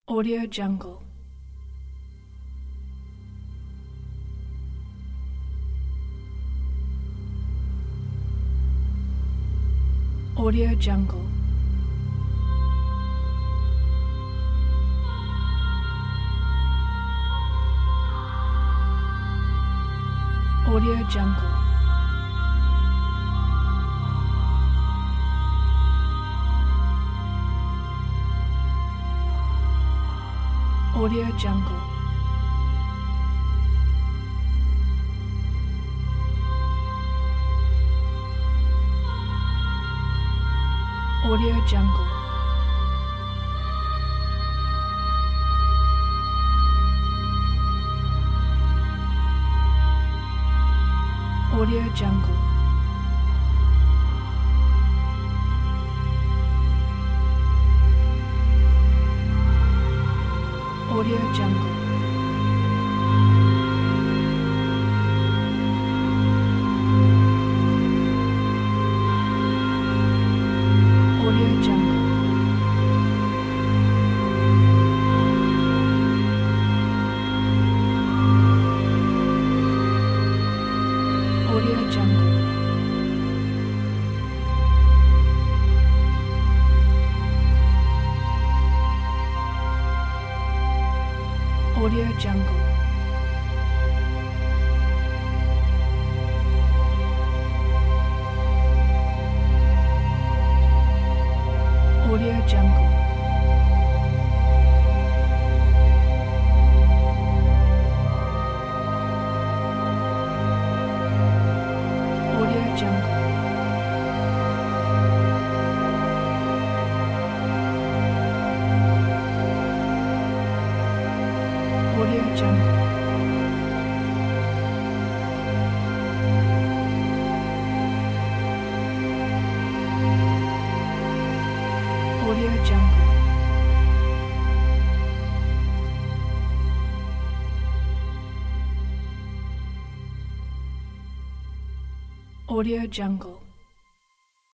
Audio Jungle. Audio Jungle. Audio Jungle. Audio Jungle. Audio Jungle. Audio Jungle. Audio Jungle. Audio Jungle. Audio Jungle. Audio Jungle. Audio Jungle. Audio Jungle. Audio Jungle. Audio Jungle. Audio Jungle.